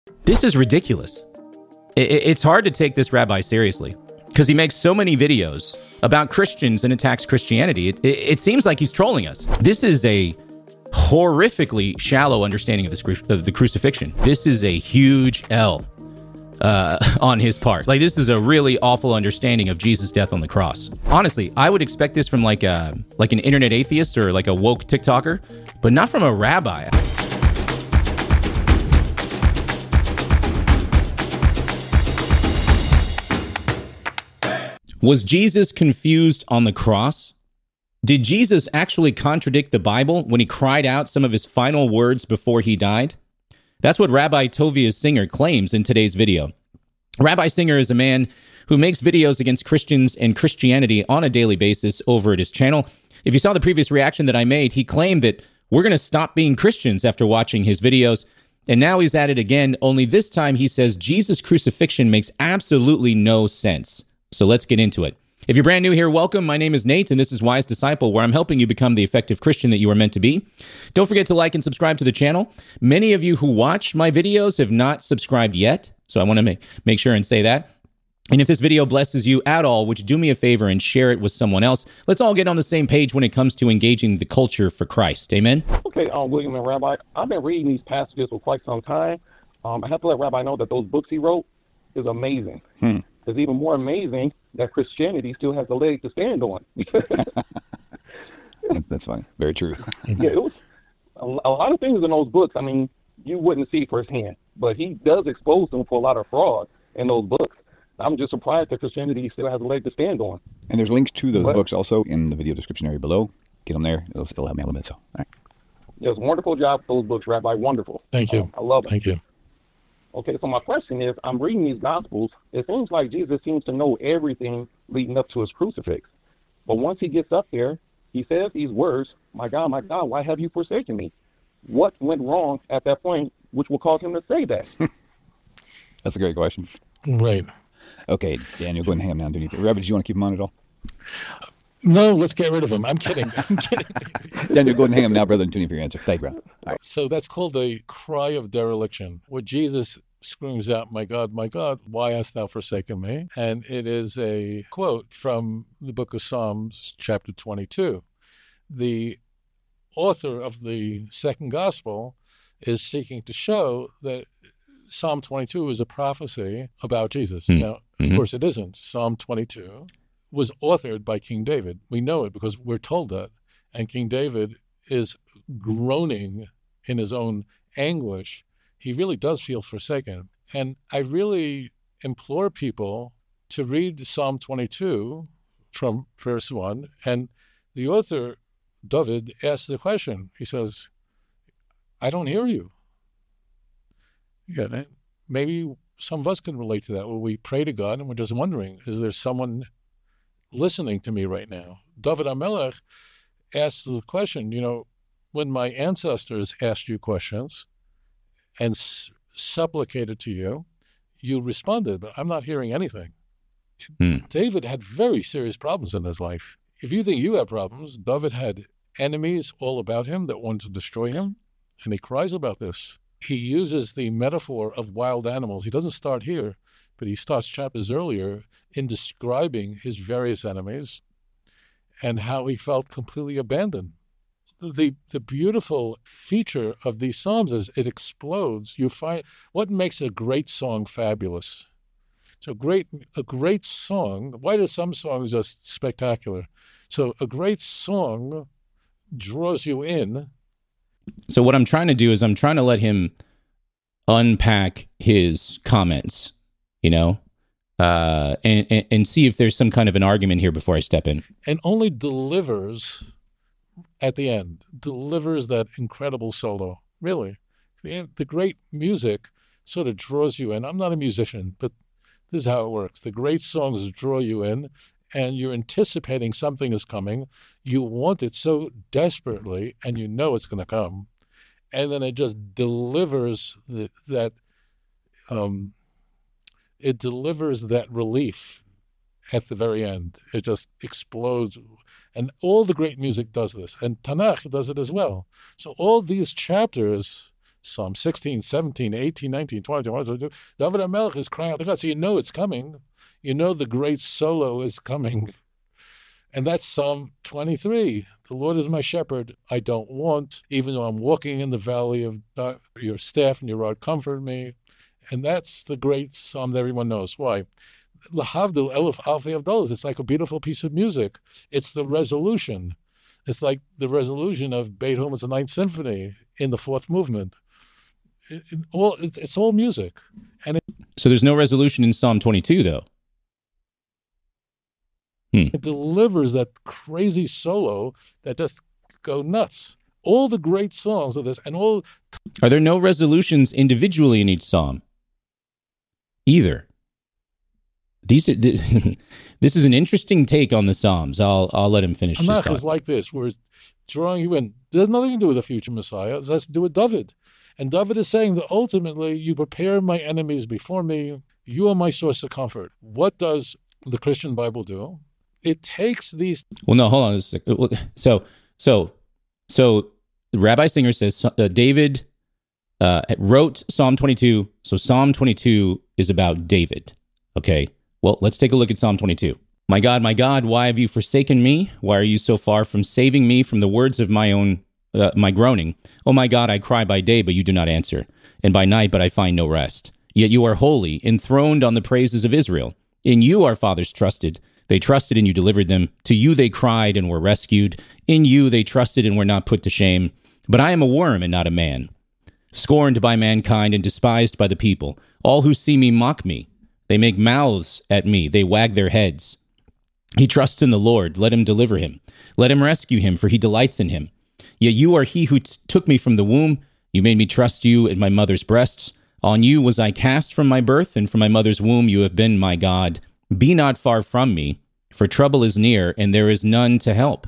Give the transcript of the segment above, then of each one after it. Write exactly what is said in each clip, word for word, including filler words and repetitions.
This is ridiculous. It's hard to take this rabbi seriously because he makes so many videos about Christians and attacks Christianity. It, it, it seems like he's trolling us. This is a horrifically shallow understanding of, this, of the crucifixion. This is a huge L uh, on his part. Like, this is a really awful understanding of Jesus' death on the cross. Honestly, I would expect this from like a like an internet atheist or like a woke TikToker, but not from a rabbi. Was Jesus confused on the cross? Did Jesus actually contradict the Bible when he cried out some of his final words before he died? That's what Rabbi Tovia Singer claims in today's video. Rabbi Singer is a man who makes videos against Christians and Christianity on a daily basis over at his channel. If you saw the previous reaction that I made, he claimed that we're going to stop being Christians after watching his videos. And now he's at it again, only this time he says Jesus' crucifixion makes absolutely no sense. So let's get into it. If you're brand new here, welcome. My name is Nate, and this is Wise Disciple, where I'm helping you become the effective Christian that you are meant to be. Don't forget to like and subscribe to the channel. Many of you who watch my videos have not subscribed yet, so I want to make, make sure and say that. And if this video blesses you at all, would you do me a favor and share it with someone else? Let's all get on the same page when it comes to engaging the culture for Christ. Amen? Okay, um, William and Rabbi, I've been reading these passages for quite some time. Um, I have to let Rabbi know that those books he wrote is amazing. Hmm. It's even more amazing that Christianity still has a leg to stand on. That's funny. Very true. Yeah, it was a, a lot of things in those books. I mean, you wouldn't see firsthand, but he does expose them for a lot of fraud in those books. I'm just surprised that Christianity still has a leg to stand on. And there's links to those but, books also in the video description area below. Get them there. It'll still help me a little bit. So, all right. Yes, wonderful job with those books, Rabbi. Wonderful. Thank you. Um, I love it. Thank you. Okay, so my question is, I'm reading these Gospels. It seems like Jesus seems to know everything leading up to his crucifix. But once he gets up there, he says these words, "My God, my God, why have you forsaken me?" What went wrong at that point, which will cause him to say that? That's a great question. Right. Okay, Daniel, go ahead and hang him down underneath it. Rabbi, do you want to keep him on at all? No, let's get rid of him. I'm kidding. I'm kidding. Daniel, go ahead and hang him now, brother, and tune in for your answer. Thank you, brother. All right. So that's called a cry of dereliction, where Jesus screams out, "My God, my God, why hast thou forsaken me?" And it is a quote from the book of Psalms, chapter twenty-two. The author of the second gospel is seeking to show that Psalm twenty-two is a prophecy about Jesus. Mm-hmm. Now, of mm-hmm. course, it isn't. Psalm twenty-two was authored by King David. We know it because we're told that. And King David is groaning in his own anguish. He really does feel forsaken. And I really implore people to read Psalm twenty-two from verse one. And the author, David, asks the question. He says, "I don't hear you." Yeah, maybe some of us can relate to that, where we pray to God and we're just wondering, is there someone listening to me right now? David HaMelech asked the question, you know, when my ancestors asked you questions and s- supplicated to you, you responded, but I'm not hearing anything. Hmm. David had very serious problems in his life. If you think you have problems, David had enemies all about him that wanted to destroy him, and he cries about this. He uses the metaphor of wild animals. He doesn't start here, but he starts chapters earlier in describing his various enemies and how he felt completely abandoned. The the beautiful feature of these psalms is it explodes. You find what makes a great song fabulous. So great a great song. Why do some songs just spectacular? So a great song draws you in. So what I'm trying to do is I'm trying to let him unpack his comments, you know, uh, and, and, and see if there's some kind of an argument here before I step in. And only delivers at the end, delivers that incredible solo. Really, the, the great music sort of draws you in. I'm not a musician, but this is how it works. The great songs draw you in, and you're anticipating something is coming. You want it so desperately, and you know it's going to come. And then it just delivers the, that, um, it delivers that relief at the very end. It just explodes. And all the great music does this. And Tanakh does it as well. So all these chapters Psalm sixteen, seventeen, eighteen, nineteen, twenty, twenty-one. David HaMelech is crying out to God. So you know it's coming. You know the great solo is coming. And that's Psalm twenty-three. The Lord is my shepherd. I don't want, even though I'm walking in the valley of uh, your staff and your rod comfort me. And that's the great psalm that everyone knows. Why? Lahavdil Elif Alfei Avdalos. It's like a beautiful piece of music. It's the resolution. It's like the resolution of Beethoven's Ninth Symphony in the fourth movement. It, it, all, it's, it's all music. And it, So there's no resolution in Psalm twenty-two, though. Hmm. It delivers that crazy solo that just go nuts. All the great songs of this, and all. Are there no resolutions individually in each psalm? Either. These, this is an interesting take on the Psalms. I'll I'll let him finish his Tanakh thought. is like this, where it's drawing you in. It has nothing to do with the future Messiah. It has to do with David. And David is saying that ultimately, you prepare my enemies before me. You are my source of comfort. What does the Christian Bible do? It takes these. Well, no, hold on a second. So, so, so, Rabbi Singer says uh, David uh, wrote Psalm twenty-two. So Psalm twenty-two is about David. Okay. Well, let's take a look at Psalm twenty-two. My God, my God, why have you forsaken me? Why are you so far from saving me from the words of my own, uh, my groaning? Oh my God, I cry by day, but you do not answer, and by night, but I find no rest. Yet you are holy, enthroned on the praises of Israel. In you our fathers trusted. They trusted and you delivered them. To you they cried and were rescued. In you they trusted and were not put to shame. But I am a worm and not a man, scorned by mankind and despised by the people. All who see me mock me. They make mouths at me. They wag their heads. He trusts in the Lord. Let him deliver him. Let him rescue him, for he delights in him. Yet you are he who t- took me from the womb. You made me trust you in my mother's breasts. On you was I cast from my birth, and from my mother's womb you have been my God. Be not far from me, for trouble is near, and there is none to help.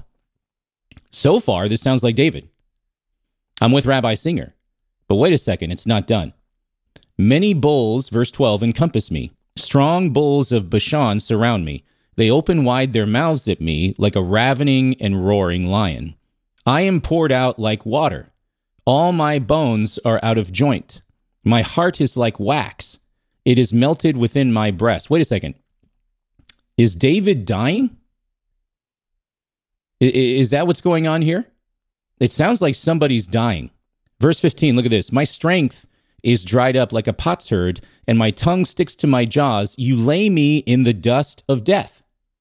So far, this sounds like David. I'm with Rabbi Singer. But wait a second, it's not done. Many bulls, verse twelve, encompass me. Strong bulls of Bashan surround me. They open wide their mouths at me like a ravening and roaring lion. I am poured out like water. All my bones are out of joint. My heart is like wax. It is melted within my breast. Wait a second. Is David dying? Is that what's going on here? It sounds like somebody's dying. Verse fifteen, look at this. My strength is dried up like a potsherd, and my tongue sticks to my jaws. You lay me in the dust of death.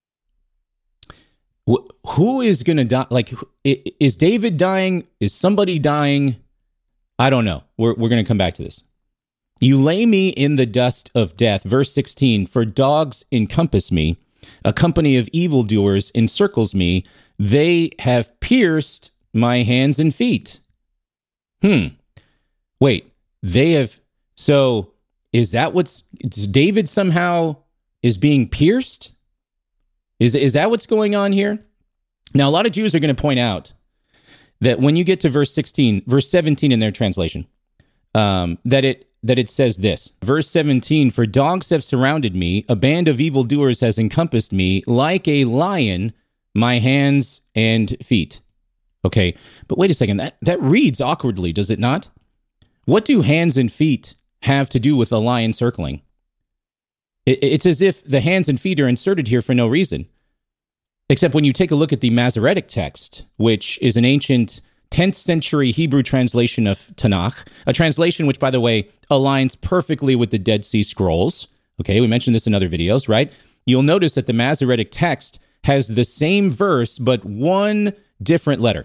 Who is going to die? Like, is David dying? Is somebody dying? I don't know. We're, we're going to come back to this. You lay me in the dust of death. Verse sixteen, for dogs encompass me. A company of evildoers encircles me. They have pierced my hands and feet. Hmm. Wait, they have. So is that what's David somehow is being pierced? Is, is that what's going on here? Now, a lot of Jews are going to point out that when you get to verse sixteen, verse seventeen in their translation, um, that it that it says this. Verse seventeen, for dogs have surrounded me, a band of evildoers has encompassed me, like a lion, my hands and feet. Okay, but wait a second, that, that reads awkwardly, does it not? What do hands and feet have to do with a lion circling? It, it's as if the hands and feet are inserted here for no reason. Except when you take a look at the Masoretic text, which is an ancient tenth century Hebrew translation of Tanakh, a translation which, by the way, aligns perfectly with the Dead Sea Scrolls. Okay, we mentioned this in other videos, right? You'll notice that the Masoretic text has the same verse, but one different letter.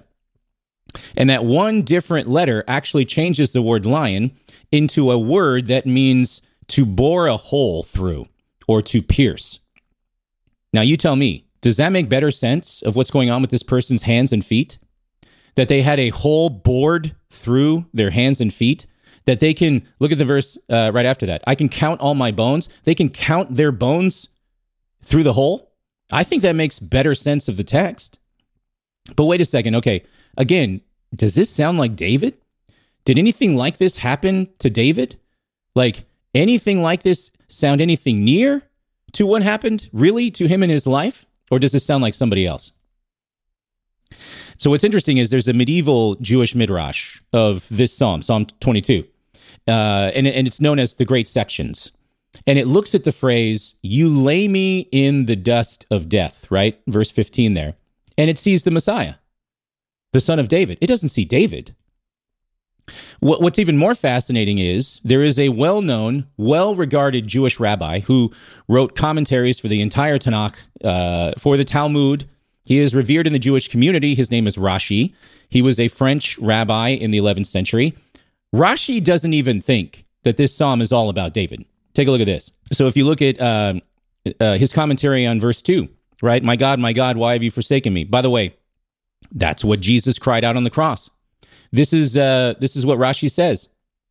And that one different letter actually changes the word lion into a word that means to bore a hole through or to pierce. Now, you tell me, does that make better sense of what's going on with this person's hands and feet? That they had a hole bored through their hands and feet? That they can, look at the verse uh, right after that. I can count all my bones. They can count their bones through the hole? I think that makes better sense of the text. But wait a second. Okay, again, does this sound like David? Did anything like this happen to David? Like anything like this sound anything near to what happened really to him in his life? Or does this sound like somebody else? So what's interesting is there's a medieval Jewish midrash of this psalm, Psalm twenty-two, uh, and, and it's known as the Great Sections. And it looks at the phrase, you lay me in the dust of death, right? Verse fifteen there. And it sees the Messiah, the son of David. It doesn't see David. What, what's even more fascinating is there is a well-known, well-regarded Jewish rabbi who wrote commentaries for the entire Tanakh, uh, for the Talmud. He is revered in the Jewish community. His name is Rashi. He was a French rabbi in the eleventh century. Rashi doesn't even think that this psalm is all about David. Take a look at this. So if you look at uh, uh, his commentary on verse two, right? My God, my God, why have you forsaken me? By the way, that's what Jesus cried out on the cross. This is uh, this is what Rashi says.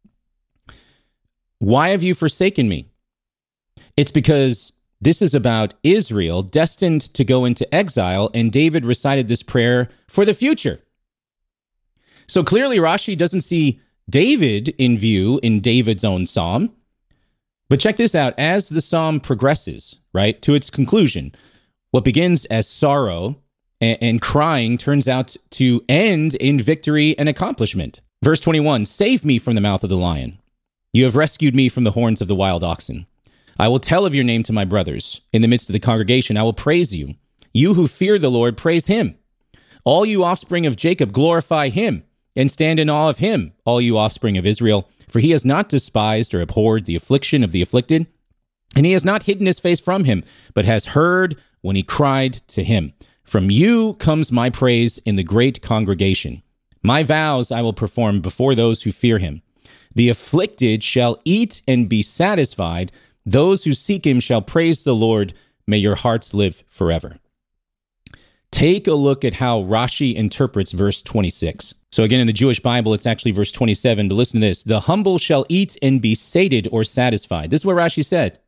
Why have you forsaken me? It's because this is about Israel destined to go into exile, and David recited this prayer for the future. So clearly Rashi doesn't see David in view in David's own psalm. But check this out. As the psalm progresses, right, to its conclusion, what begins as sorrow and, and crying turns out to end in victory and accomplishment. Verse twenty-one, save me from the mouth of the lion. You have rescued me from the horns of the wild oxen. I will tell of your name to my brothers. In the midst of the congregation, I will praise you. You who fear the Lord, praise him. All you offspring of Jacob, glorify him, and stand in awe of him, all you offspring of Israel. For he has not despised or abhorred the affliction of the afflicted, and he has not hidden his face from him, but has heard when he cried to him. From you comes my praise in the great congregation. My vows I will perform before those who fear him. The afflicted shall eat and be satisfied. Those who seek him shall praise the Lord. May your hearts live forever. Take a look at how Rashi interprets verse twenty-six. So again, in the Jewish Bible, it's actually verse twenty-seven, but listen to this. The humble shall eat and be sated or satisfied. This is what Rashi said.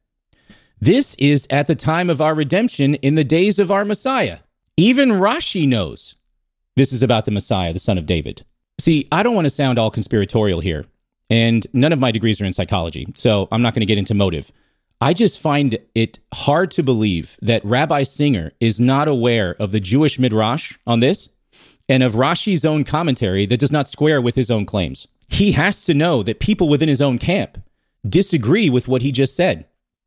This is at the time of our redemption in the days of our Messiah. Even Rashi knows this is about the Messiah, the son of David. See, I don't want to sound all conspiratorial here, and none of my degrees are in psychology, so I'm not going to get into motive. I just find it hard to believe that Rabbi Singer is not aware of the Jewish midrash on this and of Rashi's own commentary that does not square with his own claims. He has to know that people within his own camp disagree with what he just said.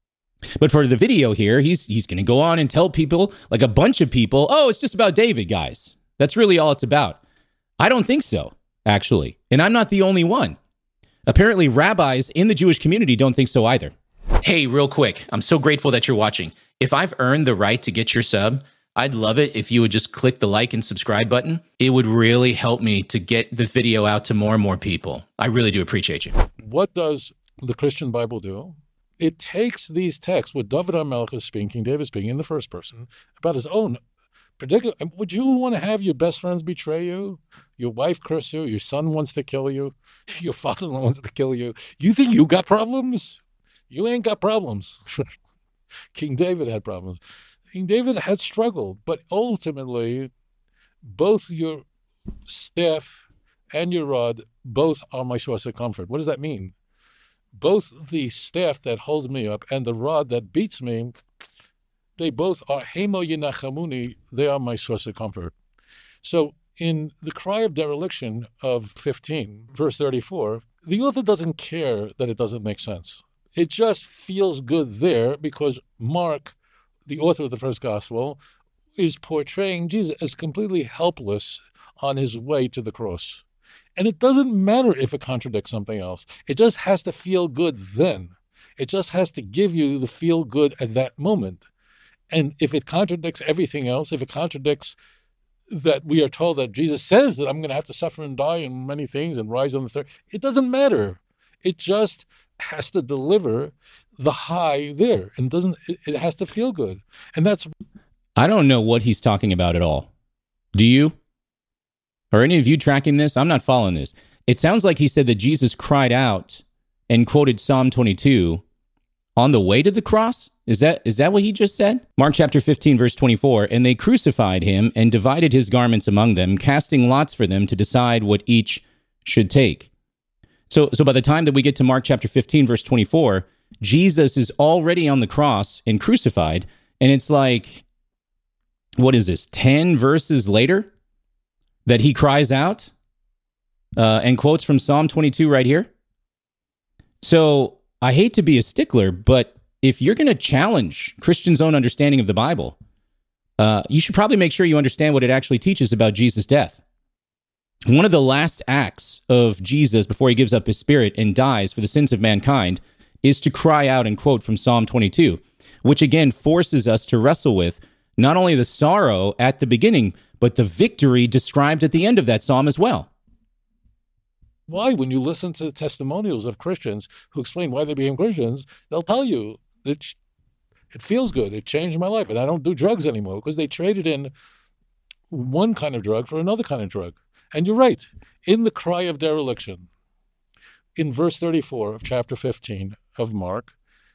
But for the video here, he's he's going to go on and tell people, like a bunch of people, oh, it's just about David, guys. That's really all it's about. I don't think so, actually. And I'm not the only one. Apparently, rabbis in the Jewish community don't think so either. Hey, real quick, I'm so grateful that you're watching. If I've earned the right to get your sub, I'd love it if you would just click the like and subscribe button. It would really help me to get the video out to more and more people. I really do appreciate you. What does the Christian Bible do? It takes these texts, what David HaMelech is speaking, King David is speaking in the first person, about his own particular. Would you want to have your best friends betray you? Your wife curse you? Your son wants to kill you? Your father-in-law wants to kill you? You think you got problems? You ain't got problems. King David had problems. King David had struggled, but ultimately, both your staff and your rod, both are my source of comfort. What does that mean? Both the staff that holds me up and the rod that beats me, they both are Hemo Yenachamuni, they are my source of comfort. So in the cry of dereliction of fifteen, verse thirty-four, the author doesn't care that it doesn't make sense. It just feels good there because Mark, the author of the first gospel, is portraying Jesus as completely helpless on his way to the cross. And it doesn't matter if it contradicts something else. It just has to feel good then. It just has to give you the feel good at that moment. And if it contradicts everything else, if it contradicts that we are told that Jesus says that I'm going to have to suffer and die and many things and rise on the third, it doesn't matter. It just has to deliver the high there, and doesn't it, it has to feel good. And that's I don't know what he's talking about at all. Do you? Are any of you tracking this? I'm not following this. It sounds like he said that Jesus cried out and quoted Psalm twenty-two on the way to the cross. Is that is that what he just said? Mark chapter fifteen, verse twenty-four, and they crucified him and divided his garments among them, casting lots for them to decide what each should take. So, so by the time that we get to Mark chapter fifteen, verse twenty-four, Jesus is already on the cross and crucified. And it's like, what is this, ten verses later? that he cries out uh, and quotes from Psalm twenty-two right here. So I hate to be a stickler, but if you're going to challenge Christians' own understanding of the Bible, uh, you should probably make sure you understand what it actually teaches about Jesus' death. One of the last acts of Jesus before he gives up his spirit and dies for the sins of mankind is to cry out and quote from Psalm twenty-two, which again forces us to wrestle with not only the sorrow at the beginning, but the victory described at the end of that psalm as well. Why? When you listen to the testimonials of Christians who explain why they became Christians, they'll tell you that it feels good. It changed my life. And I don't do drugs anymore because they traded in one kind of drug for another kind of drug. And you're right. In the cry of dereliction, in verse thirty-four of chapter fifteen of Mark,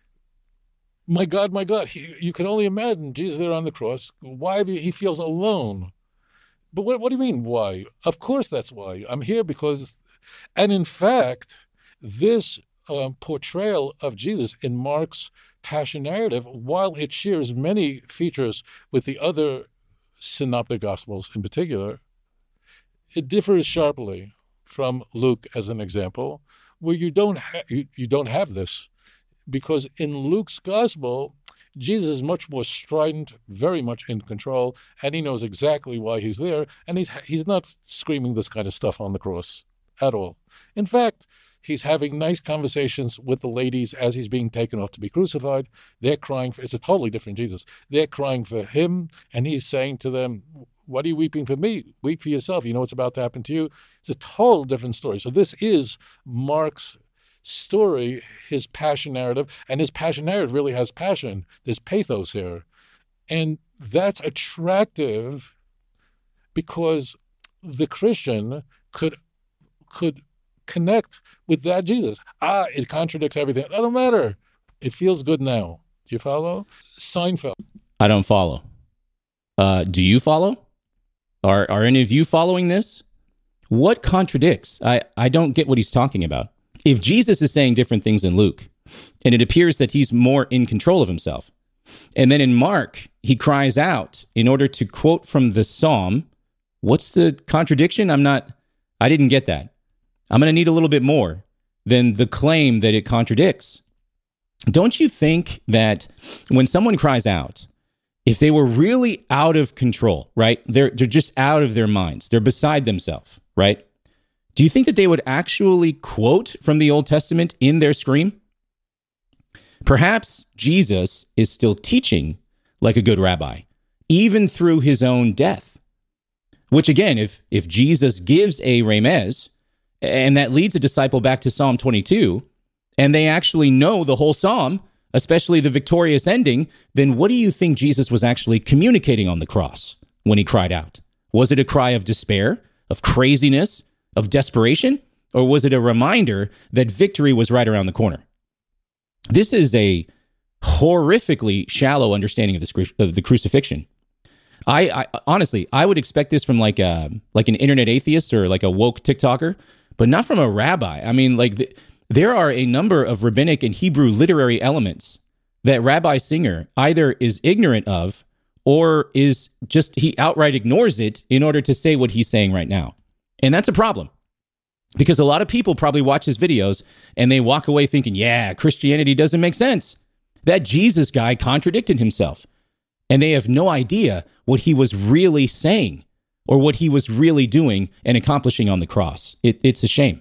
my God, my God, he, you can only imagine Jesus there on the cross. Why he feels alone. But what, what do you mean, why? Of course that's why. I'm here because... And in fact, this um, portrayal of Jesus in Mark's Passion narrative, while it shares many features with the other synoptic gospels in particular, it differs sharply from Luke as an example, where you don't ha- you, you don't have this, because in Luke's gospel, Jesus is much more strident, very much in control, and he knows exactly why he's there, and he's he's not screaming this kind of stuff on the cross at all. In fact, he's having nice conversations with the ladies as he's being taken off to be crucified. They're crying for, it's a totally different Jesus. They're crying for him, and he's saying to them, what are you weeping for me? Weep for yourself. You know what's about to happen to you. It's a total different story. So this is Mark's story, his passion narrative, and his passion narrative really has passion. There's pathos here. And that's attractive because the Christian could could connect with that Jesus. Ah, it contradicts everything. It doesn't matter. It feels good now. Do you follow? Seinfeld. I don't follow. Uh, do you follow? Are are any of you following this? What contradicts? I, I don't get what he's talking about. If Jesus is saying different things in Luke, and it appears that he's more in control of himself, and then in Mark, he cries out in order to quote from the psalm, what's the contradiction? I'm not, I didn't get that. I'm going to need a little bit more than the claim that it contradicts. Don't you think that when someone cries out, if they were really out of control, right? They're they're just out of their minds. They're beside themselves, right? Do you think that they would actually quote from the Old Testament in their scream? Perhaps Jesus is still teaching like a good rabbi, even through his own death. Which again, if if Jesus gives a remez, and that leads a disciple back to Psalm twenty-two, and they actually know the whole psalm, especially the victorious ending, then what do you think Jesus was actually communicating on the cross when he cried out? Was it a cry of despair, of craziness, of desperation, or was it a reminder that victory was right around the corner? This is a horrifically shallow understanding of the, of the crucifixion. I, I honestly, I would expect this from like a like an internet atheist or like a woke TikToker, but not from a rabbi. I mean, like the, there are a number of rabbinic and Hebrew literary elements that Rabbi Singer either is ignorant of or is just, he outright ignores it in order to say what he's saying right now. And that's a problem because a lot of people probably watch his videos and they walk away thinking, yeah, Christianity doesn't make sense. That Jesus guy contradicted himself. And they have no idea what he was really saying or what he was really doing and accomplishing on the cross. It, it's a shame.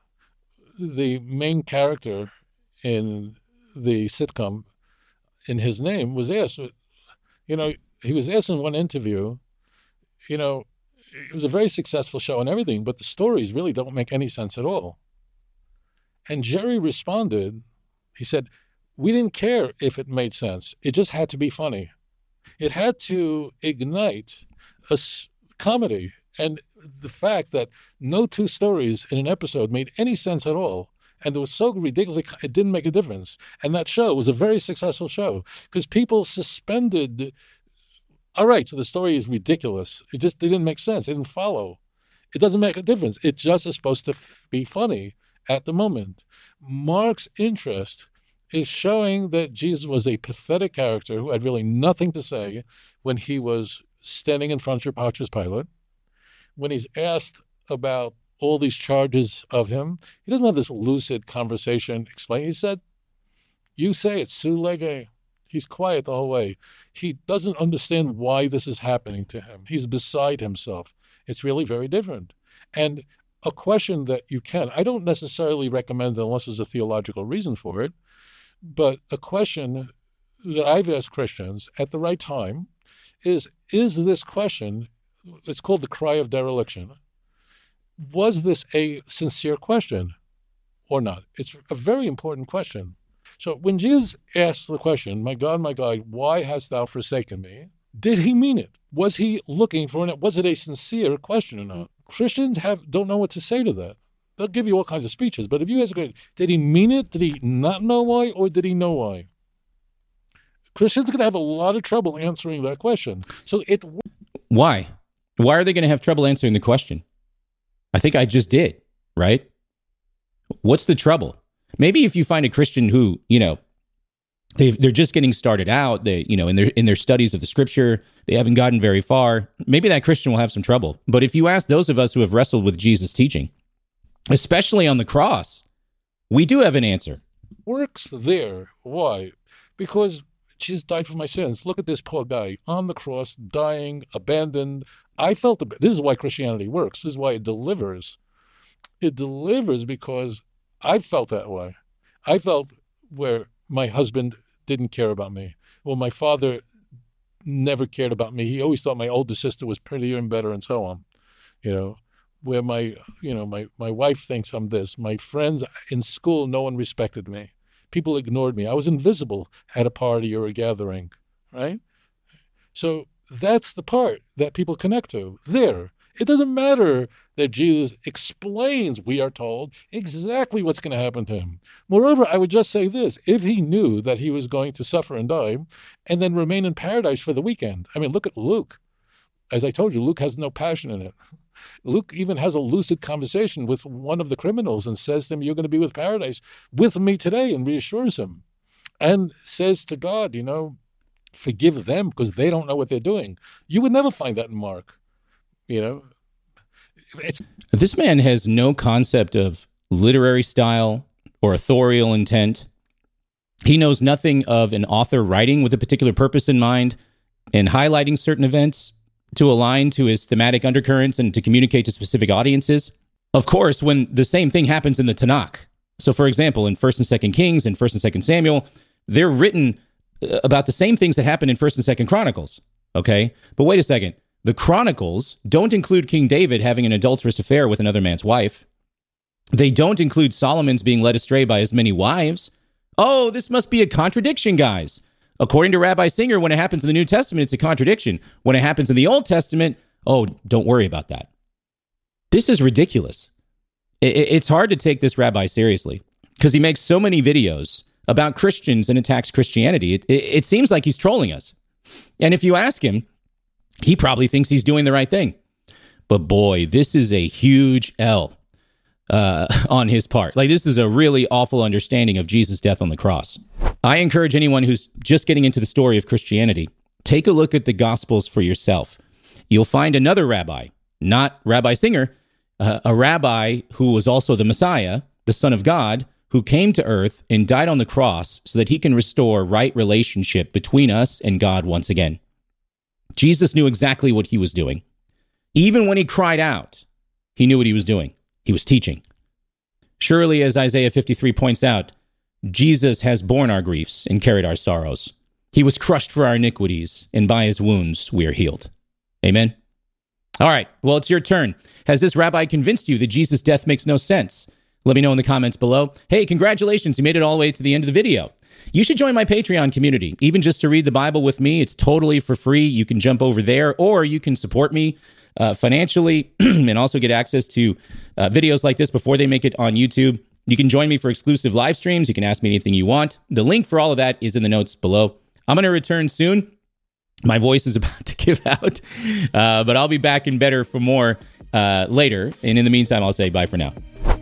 The main character in the sitcom, in his name, was asked, you know, he was asked in one interview, you know, it was a very successful show and everything, but the stories really don't make any sense at all. And Jerry responded, he said, we didn't care if it made sense. It just had to be funny. It had to ignite a s- comedy. And the fact that no two stories in an episode made any sense at all, and it was so ridiculous, it didn't make a difference. And that show was a very successful show because people suspended, all right, so the story is ridiculous. It just didn't make sense. It didn't follow. It doesn't make a difference. It just is supposed to f- be funny at the moment. Mark's interest is showing that Jesus was a pathetic character who had really nothing to say when he was standing in front of Pontius Pilate, when he's asked about all these charges of him, he doesn't have this lucid conversation explain. He said, you say it's su lege. He's quiet the whole way. He doesn't understand why this is happening to him. He's beside himself. It's really very different. And a question that you can, I don't necessarily recommend unless there's a theological reason for it, but a question that I've asked Christians at the right time is, is this question, it's called the cry of dereliction, was this a sincere question or not? It's a very important question. So when Jesus asks the question, my God, my God, why hast thou forsaken me? Did he mean it? Was he looking for it? Was it a sincere question or not? Christians have don't know what to say to that. They'll give you all kinds of speeches, but if you ask a question, did he mean it? Did he not know why? Or did he know why? Christians are going to have a lot of trouble answering that question. So it. Why? Why are they going to have trouble answering the question? I think I just did, right? What's the trouble? Maybe if you find a Christian who, you know, they've, they're just getting started out, they, you know, in their in their studies of the scripture, they haven't gotten very far, maybe that Christian will have some trouble. But if you ask those of us who have wrestled with Jesus' teaching, especially on the cross, we do have an answer. Works there. Why? Because Jesus died for my sins. Look at this poor guy on the cross, dying, abandoned. I felt, this is why Christianity works. This is why it delivers. It delivers because I felt that way. I felt where my husband didn't care about me. Well, my father never cared about me. He always thought my older sister was prettier and better and so on. You know, where my, you know, my, my wife thinks I'm this. My friends in school, no one respected me. People ignored me. I was invisible at a party or a gathering, right? So that's the part that people connect to there. It doesn't matter that Jesus explains, we are told, exactly what's going to happen to him. Moreover, I would just say this. If he knew that he was going to suffer and die and then remain in paradise for the weekend, I mean, look at Luke. As I told you, Luke has no passion in it. Luke even has a lucid conversation with one of the criminals and says to him, you're going to be with paradise with me today, and reassures him. And says to God, you know, forgive them because they don't know what they're doing. You would never find that in Mark. You know, it's this man has no concept of literary style or authorial intent. He knows nothing of an author writing with a particular purpose in mind and highlighting certain events to align to his thematic undercurrents and to communicate to specific audiences. Of course, when the same thing happens in the Tanakh. So, for example, in First and Second Kings and First and Second Samuel, they're written about the same things that happen in First and Second Chronicles. Okay, but wait a second. The Chronicles don't include King David having an adulterous affair with another man's wife. They don't include Solomon's being led astray by his many wives. Oh, this must be a contradiction, guys. According to Rabbi Singer, when it happens in the New Testament, it's a contradiction. When it happens in the Old Testament, oh, don't worry about that. This is ridiculous. It's hard to take this rabbi seriously because he makes so many videos about Christians and attacks Christianity. It, it, it seems like he's trolling us. And if you ask him, he probably thinks he's doing the right thing. But boy, this is a huge L uh, on his part. Like, this is a really awful understanding of Jesus' death on the cross. I encourage anyone who's just getting into the story of Christianity, take a look at the Gospels for yourself. You'll find another rabbi, not Rabbi Singer, uh, a rabbi who was also the Messiah, the Son of God, who came to earth and died on the cross so that he can restore right relationship between us and God once again. Jesus knew exactly what he was doing. Even when he cried out, he knew what he was doing. He was teaching. Surely, as Isaiah fifty-three points out, Jesus has borne our griefs and carried our sorrows. He was crushed for our iniquities, and by his wounds we are healed. Amen? All right, well, it's your turn. Has this rabbi convinced you that Jesus' death makes no sense? Let me know in the comments below. Hey, congratulations, you made it all the way to the end of the video. You should join my Patreon community, even just to read the Bible with me. It's totally for free. You can jump over there, or you can support me uh, financially and also get access to uh, videos like this before they make it on YouTube. You can join me for exclusive live streams. You can ask me anything you want. The link for all of that is in the notes below. I'm going to return soon. My voice is about to give out, uh, but I'll be back and better for more uh, later. And in the meantime, I'll say bye for now.